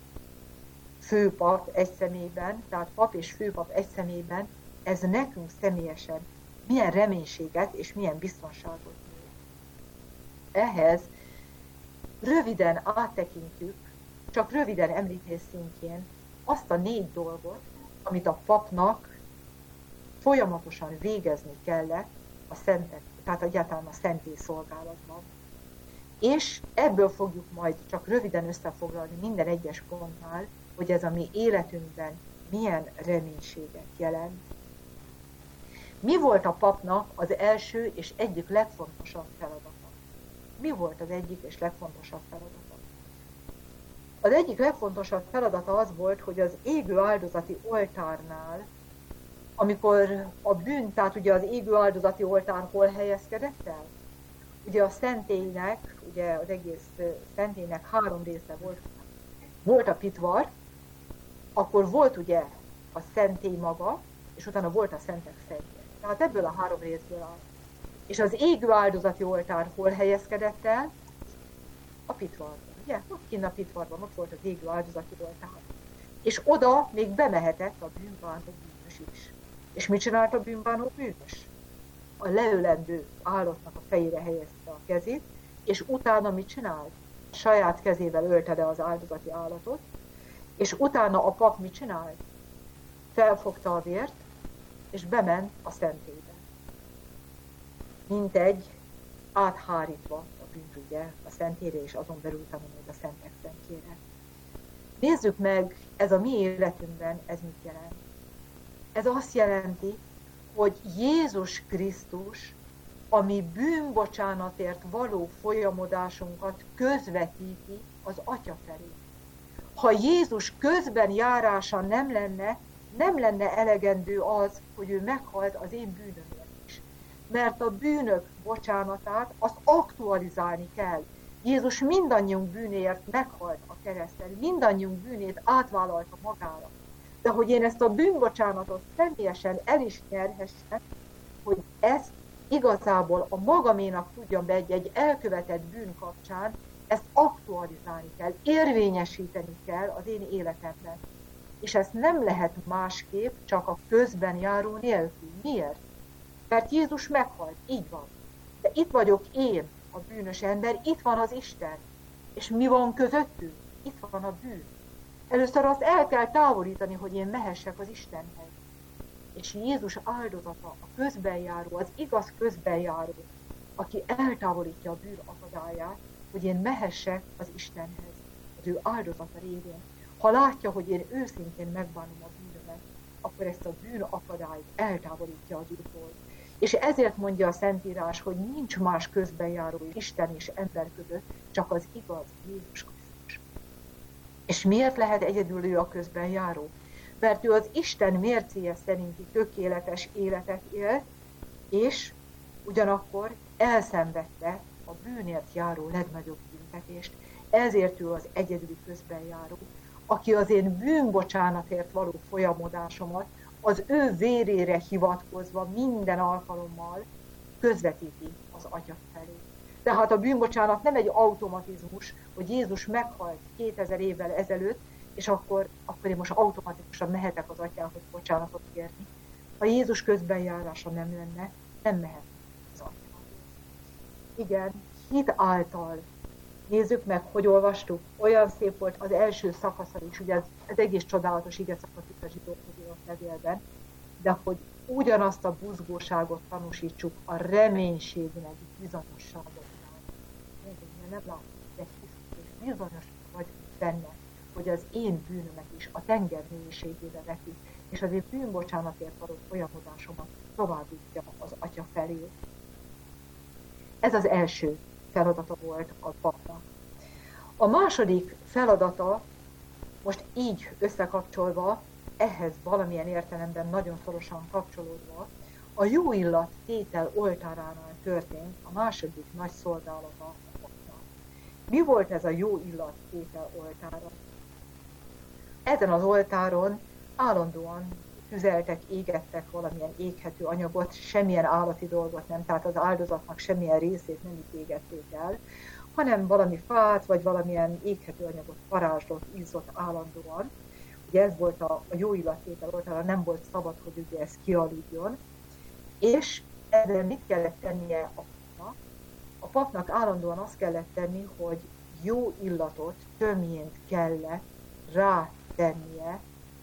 főpap egy személyben, tehát pap és főpap egy személyben, ez nekünk személyesen milyen reménységet és milyen biztonságot nyújt. Ehhez röviden áttekintjük, csak röviden említés szintjén azt a 4 dolgot, amit a papnak folyamatosan végezni kellett a szentek, tehát egyáltalán a szentély szolgálatban. És ebből fogjuk majd csak röviden összefoglalni minden egyes pontnál, hogy ez a mi életünkben milyen reménységet jelent. Mi volt a papnak az első és egyik legfontosabb feladata? Mi volt az egyik és legfontosabb feladata? Az egyik legfontosabb feladata az volt, hogy az égő áldozati oltárnál, amikor a bűn, tehát ugye az égő áldozati oltár hol helyezkedett el? Ugye a szentélynek, ugye az egész szentélynek 3 része volt. Volt a pitvar, akkor volt ugye a szentély maga, és utána volt a szentek szentje. Tehát ebből a 3 részből áll. És az égő áldozati oltár hol helyezkedett el? A pitvarban. Ugye? Ott kint a pitvarban, ott volt az égő áldozati oltár. És oda még bemehetett a bűnbánó bűnös is. És mit csinált a bűnbánó bűnös? A leölendő állatnak a fejére helyezte a kezét, és utána mit csinált? Saját kezével ölte le az áldozati állatot, és utána a pap mit csinált? Felfogta a vért, és bement a szentélybe. Mintegy áthárítva a bűnt ugye a szentélyre, és azon belül utána még a szentek szentjére. Nézzük meg, ez a mi életünkben, ez mit jelent? Ez azt jelenti, hogy Jézus Krisztus a mi bűnbocsánatért való folyamodásunkat közvetíti az Atya felé. Ha Jézus közben járása nem lenne elegendő az, hogy ő meghalt az én bűnömért is. Mert a bűnök bocsánatát azt aktualizálni kell. Jézus mindannyiunk bűnéért meghalt a kereszten, mindannyiunk bűnét átvállalta magára. De hogy én ezt a bűnbocsánatot személyesen el is nyerhessem, hogy ezt igazából a magaménak tudjam be egy elkövetett bűn kapcsán, ezt aktualizálni kell, érvényesíteni kell az én életemben. És ezt nem lehet másképp, csak a közben járó nélkül. Miért? Mert Jézus meghalt, így van. De itt vagyok én, a bűnös ember, itt van az Isten. És mi van közöttünk? Itt van a bűn. Először azt el kell távolítani, hogy én mehessek az Istenhez. És Jézus áldozata, a közbenjáró, az igaz közbenjáró, aki eltávolítja a bűn akadályát, hogy én mehessek az Istenhez, az ő áldozata révén. Ha látja, hogy én őszintén megbánom a bűnömet, akkor ezt a bűn akadályt eltávolítja az útból. És ezért mondja a Szentírás, hogy nincs más közbenjáró Isten és ember között, csak az igaz Jézus Krisztus. És miért lehet egyedül ő a közbenjáró? Mert ő az Isten mércéje szerinti tökéletes életet élt, és ugyanakkor elszenvedte a bűnért járó legnagyobb büntetést. Ezért ő az egyedüli közbenjáró, aki az én bűnbocsánatért való folyamodásomat az ő vérére hivatkozva minden alkalommal közvetíti az Atya felé. Tehát a bűnbocsánat nem egy automatizmus, hogy Jézus meghalt 2000 évvel ezelőtt, és akkor én most automatikusan mehetek az Atyához bocsánatot kérni. Ha Jézus közbenjárása nem lenne, nem mehet az Atyához. Igen, hit által. Nézzük meg, hogy olvastuk. Olyan szép volt az első szakasza is, ugye ez egész csodálatos ige szakasz itt a zsidókhoz levélben, de hogy ugyanazt a buzgóságot tanúsítsuk a reménységnek bizonyosságot. Nem látom, de hiszünk, és bizonyos vagy benne, hogy az én bűnömet is a tenger mélységébe veti, és az én bűnbocsánatért való folyamodásomat továbbítja az Atya felé. Ez az első feladata volt a papnak. A második feladata, most így összekapcsolva, ehhez valamilyen értelemben nagyon szorosan kapcsolódva, a jó illat tétel oltáránál történt a második nagy szolgálata a papnak. Mi volt ez a jó illat tétel oltára? Ezen az oltáron állandóan tüzeltek, égettek valamilyen éghető anyagot, semmilyen állati dolgot nem, tehát az áldozatnak semmilyen részét nem itt égették el, hanem valami fát, vagy valamilyen éghető anyagot varázslott, ízott állandóan. Ugye ez volt a jó illattétel oltára, nem volt szabad, hogy ugye ez kialudjon. És ezzel mit kellett tennie a papnak? A papnak állandóan azt kellett tenni, hogy jó illatot, tömjént kellett rátennie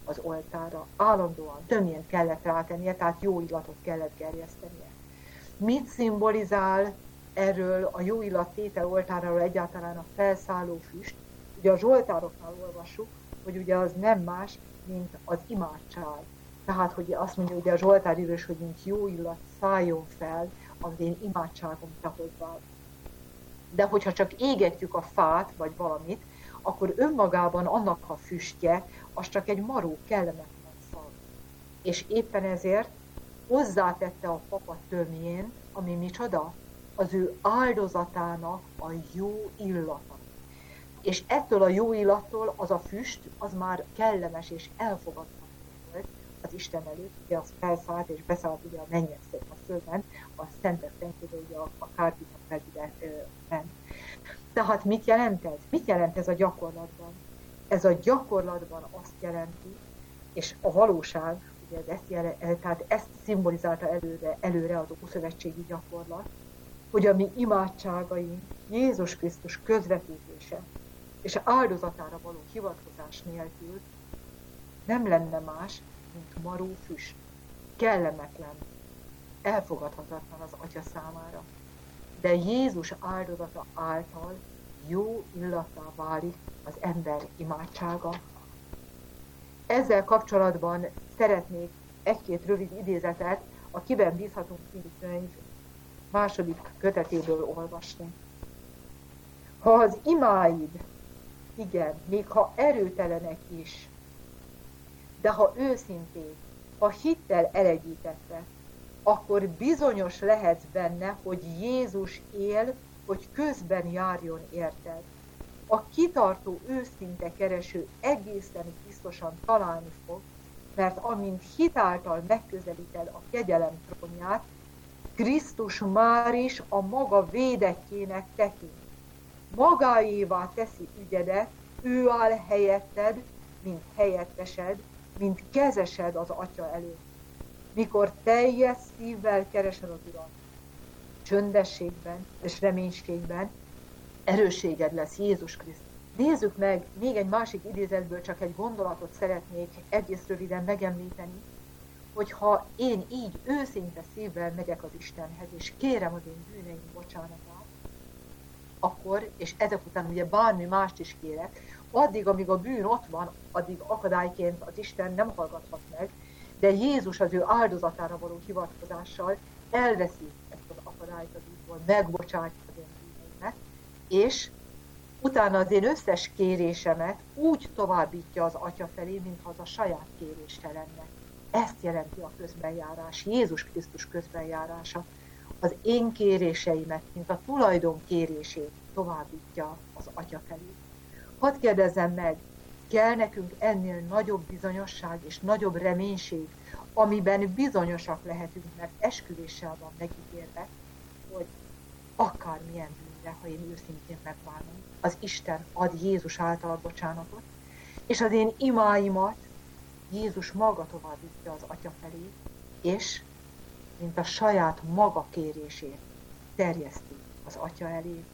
az oltárra. Állandóan, tömjén kellett rátennie, tehát jó illatot kellett gerjesztenie. Mit szimbolizál erről a jó illattétel oltáráról egyáltalán a felszálló füst? Ugye a zsoltároknál olvassuk, hogy ugye az nem más, mint az imádság. Tehát, hogy azt mondja ugye a zsoltárírós, hogy mint jó illat szálljon fel az én imádságom te hozzád. De hogyha csak égetjük a fát, vagy valamit, akkor önmagában annak a füstje, az csak egy maró, kellemetlen szag. És éppen ezért hozzátette a papa tömjén, ami micsoda? Az ő áldozatának a jó illata. És ettől a jó illattól az a füst, az már kellemes és elfogadható volt az Isten előtt, ugye az felszállt és beszállt ugye a mennyegszék a földben, a szentek szentjébe ugye a kárpita felüle ment. Tehát mit jelent ez? Mit jelent ez a gyakorlatban? Ez a gyakorlatban azt jelenti, és a valóság, ugye tehát ezt szimbolizálta előre az ószövetségi gyakorlat, hogy a mi imádságaink Jézus Krisztus közvetítése és áldozatára való hivatkozás nélkül nem lenne más, mint maró füst. Kellemetlen, elfogadhatatlan az Atya számára. De Jézus áldozata által jó illattá válik az ember imádsága. Ezzel kapcsolatban szeretnék egy-két rövid idézetet a Kiben bízhatunk című könyv második kötetéből olvasni. Ha az imáid, igen, még ha erőtelenek is, de ha őszinték, ha hittel elegyítettek, akkor bizonyos lehetsz benne, hogy Jézus él, hogy közben járjon érted. A kitartó, őszinte kereső egészen biztosan találni fog, mert amint hit által megközelíted a kegyelem trónját, Krisztus már is a maga védettjének tekint. Magáévá teszi ügyedet, ő áll helyetted, mint helyettesed, mint kezesed az Atya előtt. Mikor teljes szívvel keresed az Urat, csöndességben és reménységben erősséged lesz Jézus Krisztus. Nézzük meg, még egy másik idézetből csak egy gondolatot szeretnék egész röviden megemlíteni, hogyha én így őszinte szívvel megyek az Istenhez, és kérem az én bűneim bocsánatát, akkor, és ezek után ugye bármi mást is kérek, addig, amíg a bűn ott van, addig akadályként az Isten nem hallgathat meg, de Jézus az ő áldozatára való hivatkozással elveszi ezt az akadályt az útból, megbocsátja az én bűneimet, és utána az én összes kérésemet úgy továbbítja az Atya felé, mintha az a saját kérése lenne. Ezt jelenti a közbenjárás, Jézus Krisztus közbenjárása. Az én kéréseimet, mint a tulajdon kérését továbbítja az Atya felé. Hadd kérdezzem meg, kell nekünk ennél nagyobb bizonyosság és nagyobb reménység, amiben bizonyosak lehetünk, mert esküvéssel van megígérve, hogy akármilyen bűnre, ha én őszintén megválom, az Isten ad Jézus által bocsánatot, és az én imáimat Jézus maga továbbítja az Atya felé, és mint a saját maga kérését terjeszti az Atya elé.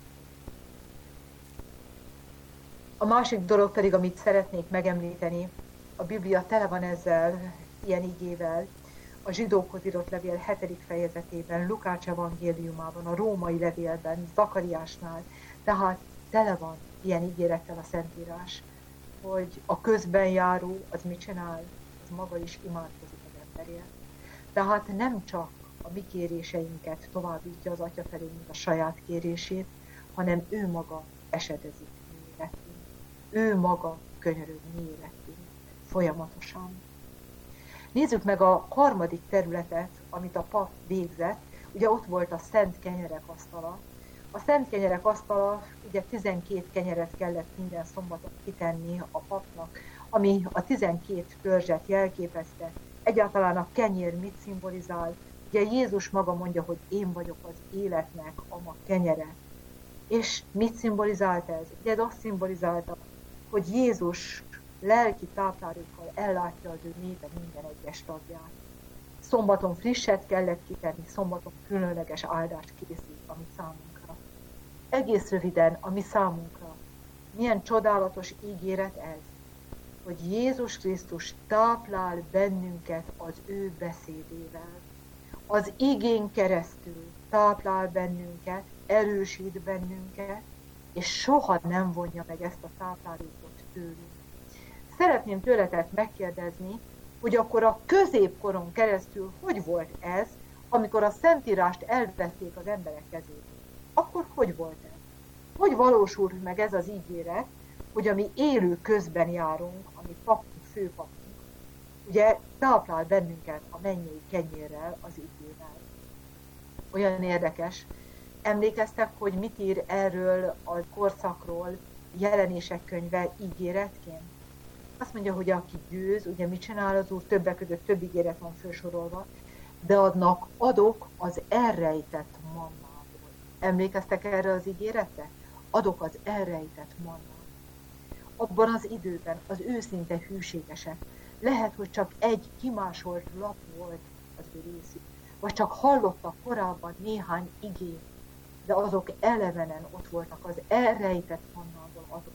A másik dolog pedig, amit szeretnék megemlíteni, a Biblia tele van ezzel, ilyen igével, a zsidókhoz írott levél 7. fejezetében, Lukács evangéliumában, a római levélben, Zakariásnál, tehát tele van ilyen ígérettel a Szentírás, hogy a közben járó az mit csinál? Az maga is imádkozik az emberért. Tehát nem csak a mi kéréseinket továbbítja az Atya felé, mint a saját kérését, hanem ő maga esedezik mi életünk. Ő maga könyörög mi életünk folyamatosan. Nézzük meg a harmadik területet, amit a pap végzett. Ugye ott volt a szent kenyerek asztala. A szent kenyerek asztala, ugye 12 kenyeret kellett minden szombaton kitenni a papnak, ami a 12 törzset jelképezte. Egyáltalán a kenyér mit szimbolizál? Ugye Jézus maga mondja, hogy én vagyok az életnek a ma kenyere. És mit szimbolizált ez? Ugye ez azt szimbolizálta, hogy Jézus lelki táplálékkal ellátja az ő népe minden egyes tagját. Szombaton frisset kellett kitenni, szombaton különleges áldást készít a mi számunkra. Egész röviden a mi számunkra. Milyen csodálatos ígéret ez? hogy Jézus Krisztus táplál bennünket az ő beszédével. Az igén keresztül táplál bennünket, erősít bennünket, és soha nem vonja meg ezt a táplálékot tőlünk. Szeretném tőletek megkérdezni, hogy akkor a középkoron keresztül hogy volt ez, amikor a Szentírást elvették az emberek kezéből? Akkor hogy volt ez? Hogy valósult meg ez az ígéret, hogy ami élő közben járunk, ami papunk, főpapunk, ugye táplál bennünket a mennyei kenyérrel, az igével. Olyan érdekes. Emlékeztek, hogy mit ír erről a korszakról Jelenések könyve ígéretként? Azt mondja, hogy aki győz, ugye mit csinál az Úr, többek között több ígéret van felsorolva, de adnak adok az elrejtett mannából. Emlékeztek erre az ígéretre? Adok az elrejtett mannából. Abban az időben az őszinte hűségesek, lehet, hogy csak egy kimásolt lap volt az ő részük, vagy csak hallottak korábban néhány igét, de azok elevenen ott voltak, az elrejtett mannából adott.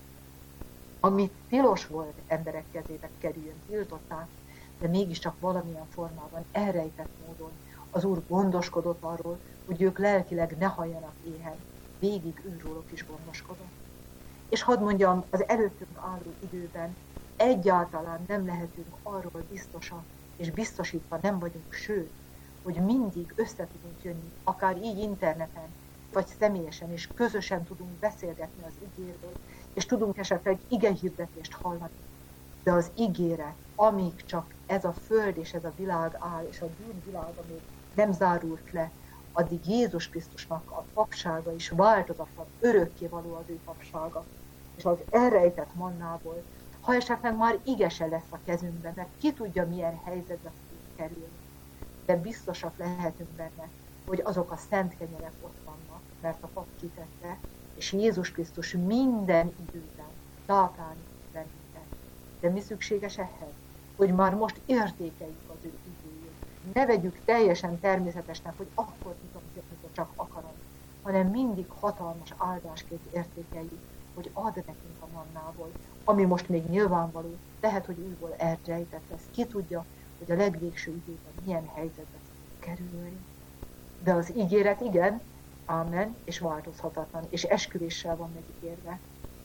Amit tilos volt emberek kezébe kerüljön, tiltották, de mégiscsak valamilyen formában, elrejtett módon az Úr gondoskodott arról, hogy ők lelkileg ne halljanak éhen. Végig őróluk is gondoskodott. És hadd mondjam, az előttünk álló időben egyáltalán nem lehetünk arról biztosak, és biztosítva nem vagyunk, sőt, hogy mindig össze tudunk jönni, akár így interneten, vagy személyesen, és közösen tudunk beszélgetni az ígérről, és tudunk esetleg igehirdetést hallani. De az ígéret, amíg csak ez a föld és ez a világ áll, és a bűnvilága még nem zárult le, addig Jézus Krisztusnak a papsága is változatlan, örökkévaló az ő papsága. És az elrejtett mannából, ha esetleg már ige se lesz a kezünkben, mert ki tudja, milyen helyzetbe fogunk kerülni. De biztosak lehetünk benne, hogy azok a szent kenyerek ott vannak, mert a pap kitette, és Jézus Krisztus minden időben táplálni bennünket. De mi szükséges ehhez? Hogy már most értékeljük az ő igéjét. Ne vegyük teljesen természetesnek, hogy akkor tudom, hogy csak akarom, hanem mindig hatalmas áldásként értékeljük, hogy ad nekünk a mannából, ami most még nyilvánvaló, lehet, hogy újból elrejtett lesz. Ki tudja, hogy a legvégső időben milyen helyzetbe fogunk kerülni. De az ígéret igen, ámen, és változhatatlan, és esküvéssel van megígérve.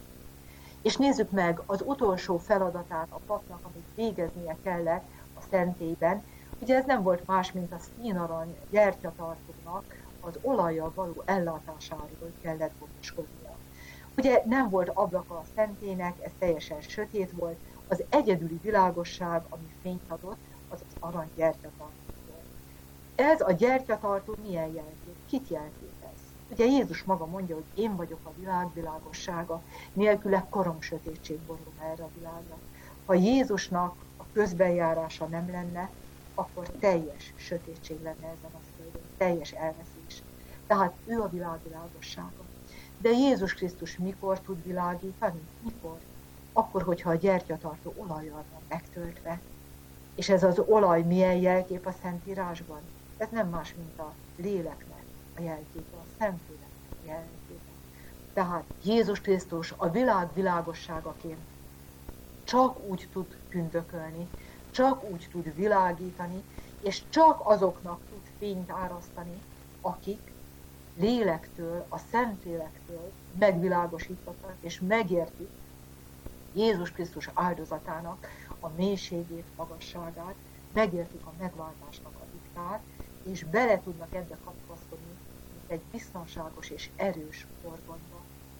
És nézzük meg az utolsó feladatát a papnak, amit végeznie kellett a szentélyben. Ugye ez nem volt más, mint a színarany gyertyatartónak az olajjal való ellátásáról kellett gondoskodnia. Ugye nem volt ablaka a szentélynek, ez teljesen sötét volt, az egyedüli világosság, ami fényt adott, az az arany gyertyatartó volt. Ez a gyertyatartó milyen jelkép? Kit jelképez? Ugye Jézus maga mondja, hogy én vagyok a világ világossága, nélküle korom sötétség borul erre a világra. Ha Jézusnak a közbenjárása nem lenne, akkor teljes sötétség lenne ezen a földön, teljes elveszés. Tehát ő a világ világossága. De Jézus Krisztus mikor tud világítani? Mikor? Akkor, hogyha a gyertyatartó olajjal van megtöltve. És ez az olaj milyen jelkép a Szentírásban? Ez nem más, mint a léleknek a jelképe, a Szentlélek jelképe. Tehát Jézus Krisztus a világ világosságaként csak úgy tud tündökölni, csak úgy tud világítani, és csak azoknak tud fényt árasztani, akik lélektől, a Szentlélektől megvilágosítottak, és megértik Jézus Krisztus áldozatának a mélységét, magasságát, megértik a megváltásnak a diktát, és bele tudnak ebbe kapaszkodni, mint egy biztonságos és erős horgonyba.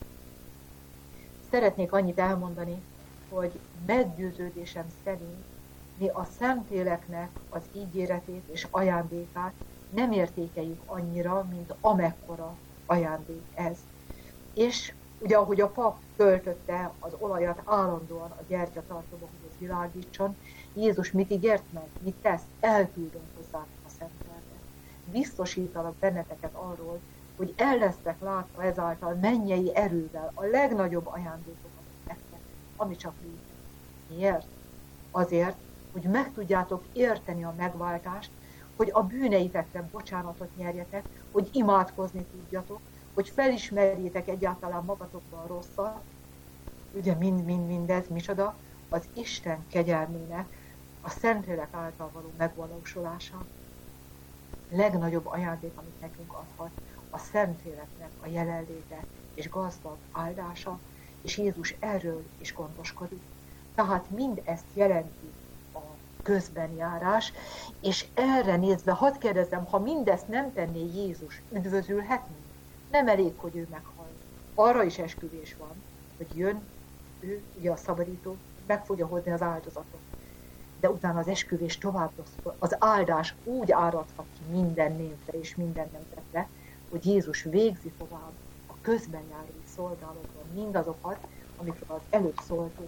Szeretnék annyit elmondani, hogy meggyőződésem szerint mi a Szentléleknek az ígéretét és ajándékát nem értékeljük annyira, mint amekkora ajándék ez. És ugye, ahogy a pap töltötte az olajat állandóan a gyertyatartóba, hogy ez világítson, Jézus mit ígért meg? Mit tesz? Elküldöm hozzátok a Szent Lelket. Biztosítalak benneteket arról, hogy el lesztek látva ezáltal mennyei erővel a legnagyobb ajándékokat nektek, ami csak létezik. Miért? Azért, hogy meg tudjátok érteni a megváltást, hogy a bűneitekre bocsánatot nyerjetek, hogy imádkozni tudjatok, hogy felismerjétek egyáltalán magatokban a rosszat, ugye mindez, micsoda, az Isten kegyelmének a Szentlélek által való megvalósulása. Legnagyobb ajándék, amit nekünk adhat, a Szentléleknek a jelenléte és gazdag áldása, és Jézus erről is gondoskodik. Tehát mind ezt jelenti a közbenjárás, és erre nézve, hadd kérdezzem, ha mindezt nem tenné Jézus, üdvözülhetnénk? Nem elég, hogy ő meghal. Arra is esküvés van, hogy jön ő, ugye a szabadító, meg fogja hozni az áldozatot. De utána az esküvés tovább az áldás úgy áradhat ki minden népre és minden nemzetre, hogy Jézus végzi tovább a közbenjárói szolgálatban mindazokat, amikről az előbb szóltunk.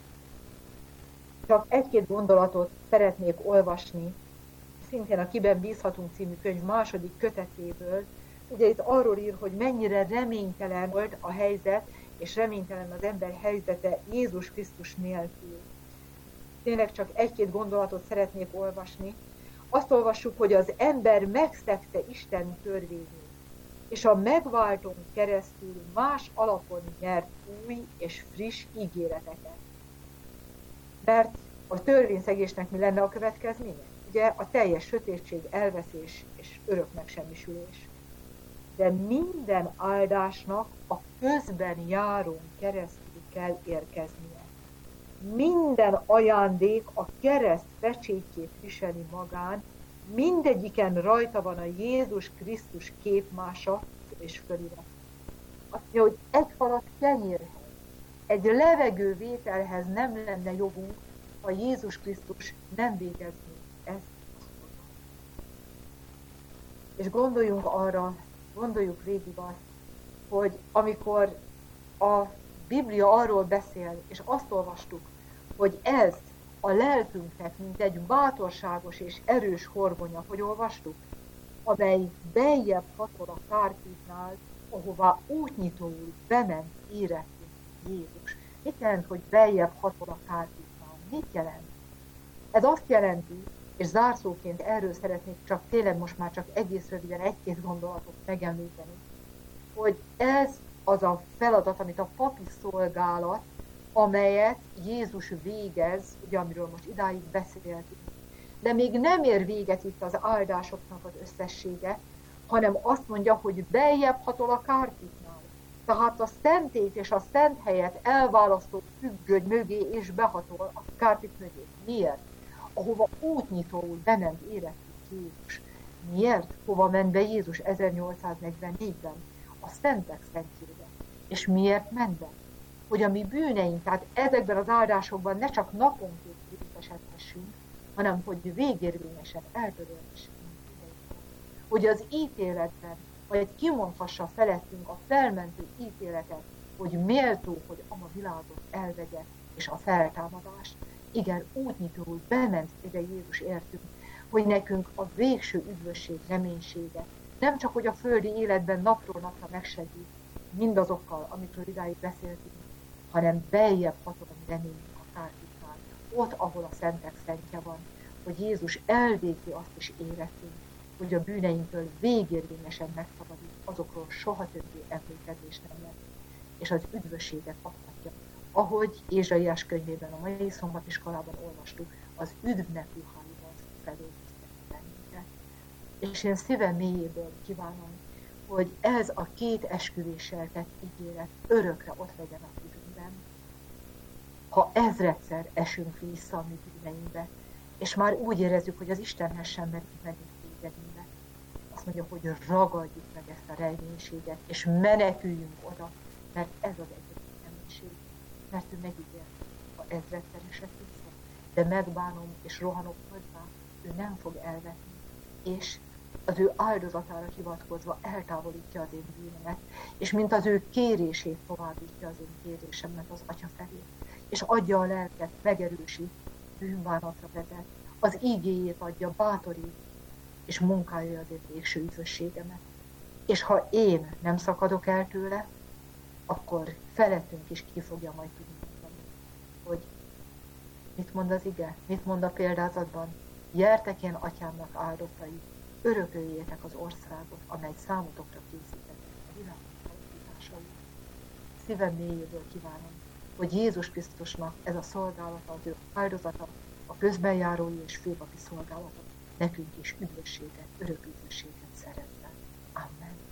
Csak egy-két gondolatot szeretnék olvasni, szintén a Kiben bízhatunk című könyv második kötetéből. Ugye itt arról ír, hogy mennyire reménytelen volt a helyzet, és reménytelen az ember helyzete Jézus Krisztus nélkül. Tényleg csak egy-két gondolatot szeretnék olvasni. Azt olvassuk, hogy az ember megszegte Isten törvényét, és a megváltón keresztül más alapon nyert új és friss ígéreteket. Mert a törvényszegésnek mi lenne a következménye? Ugye a teljes sötétség, elveszés és örök megsemmisülés. De minden áldásnak a közben járón keresztül kell érkeznie. Minden ajándék a kereszt pecsétjét viseli magán, mindegyiken rajta van a Jézus Krisztus képmása és fölirat. Azt mondja, hogy egy falat kenyérhez, egy levegővételhez nem lenne jogunk, ha Jézus Krisztus nem végezné ezt. És gondoljunk arra, gondoljuk végig azt, hogy amikor a Biblia arról beszél, és azt olvastuk, hogy ez a lelkünknek, mint egy bátorságos és erős horgonya, hogy olvastuk, amely beljebb hatol a kárpítnál, ahová útnyitóul bement érettünk Jézus. Mit jelent, hogy beljebb hatol a kárpítnál? Mit jelent? Ez azt jelenti, és zárszóként erről szeretnék csak tényleg most már csak egész röviden egy-két gondolatot megemlíteni, hogy ez az a feladat, amit a papi szolgálat, amelyet Jézus végez, ugye amiről most idáig beszéltünk. De még nem ér véget itt az áldásoknak az összessége, hanem azt mondja, hogy beljebb hatol a kárpitnál. Tehát a szentét és a szent helyet elválasztó függöny mögé és behatol a kárpit mögé. Miért? Ahova útnyitóul bement érettük Jézus. Miért? Hova ment be Jézus 1844-ben? A szentek szentjébe. És miért ment be? Hogy a mi bűneink, tehát ezekben az áldásokban ne csak naponként részesedhessünk, hanem hogy végérvényesen eltörölhessünk. Hogy az ítéletben, vagy kimondhassa felettünk a felmentő ítéletet, hogy méltó, hogy a világot elvegye, és a feltámadást. Igen, útnyitóul bement ide Jézus értünk, hogy nekünk a végső üdvösség reménysége, nem csak, hogy a földi életben napról napra megsegít mindazokkal, amikről idáig beszéltünk, hanem beljebb hatol a reményünk a kárpitnál, ott, ahol a szentek szentje van, hogy Jézus elvégzi azt is érettünk, hogy a bűneinktől végérvényesen megszabadít, azokról soha többé emlékezés nem lesz, és az üdvösséget adhatja. Ahogy Ézsaiás könyvében a mai szombatiskolában olvastuk, az üdvnek ruháival felöltöztetett bennünket. És én szívem mélyéből kívánom, hogy ez a két esküvéssel tett ígéret örökre ott legyen a szívünkben. Ha ezredszer esünk vissza a mi bűneinkbe, és már úgy érezzük, hogy az Istenhez sem merünk megint tégedni, azt mondja, hogy ragadjuk meg ezt a reménységet, és meneküljünk oda, mert ez az egyetlen reménység. Mert ő megígért, ha ezredszer esett vissza, de megbánom és rohanok hozzá, ő nem fog elvetni, és az ő áldozatára hivatkozva eltávolítja az én bűnömet, és mint az ő kérését továbbítja az én kérésemet az Atya felé, és adja a lelket, megerősít, bűnbánatra vezet, az ígéjét adja, bátorít, és munkálja az én végső üdvösségemet. És ha én nem szakadok el tőle, akkor felettünk is ki fogja majd tudni mondani, hogy mit mond az ige, mit mond a példázatban, gyertek én atyámnak áldottai, örököljétek az országot, amely számotokra készített a világ alapítása. Szívem mélyéből kívánom, hogy Jézus Krisztusnak ez a szolgálata, az ő áldozata, a közbenjárói és főpapi szolgálata nekünk is üdvösséget, örök üdvösséget szeretne. Amen.